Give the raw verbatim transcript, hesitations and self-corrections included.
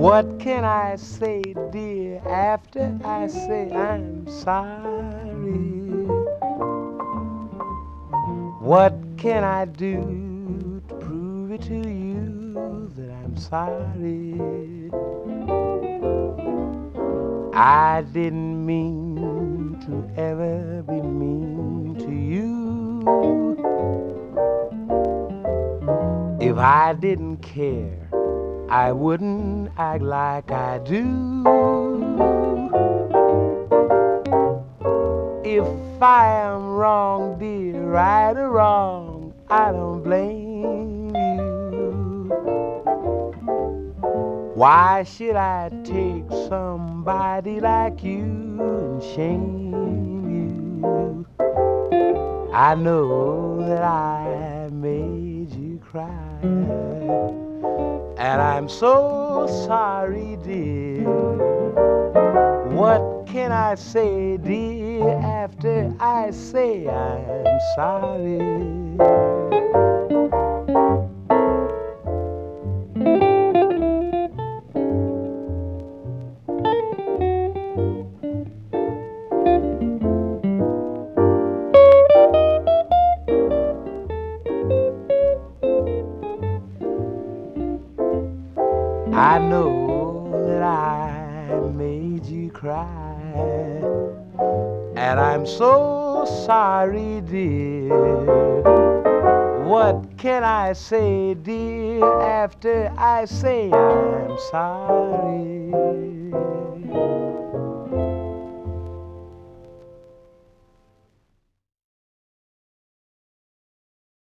What can I say, dear, after I say I'm sorry? What can I do to prove it to you that I'm sorry? I didn't mean to ever be mean to you. If I didn't care, I wouldn't act like I do. If I am wrong, dear, right or wrong, I don't blame you. Why should I take somebody like you and shame you? I know that I made you cry, and I'm so sorry, dear. What can I say, dear, after I say I'm sorry? I know that I made you cry, and I'm so sorry, dear. What can I say, dear, after I say I'm sorry?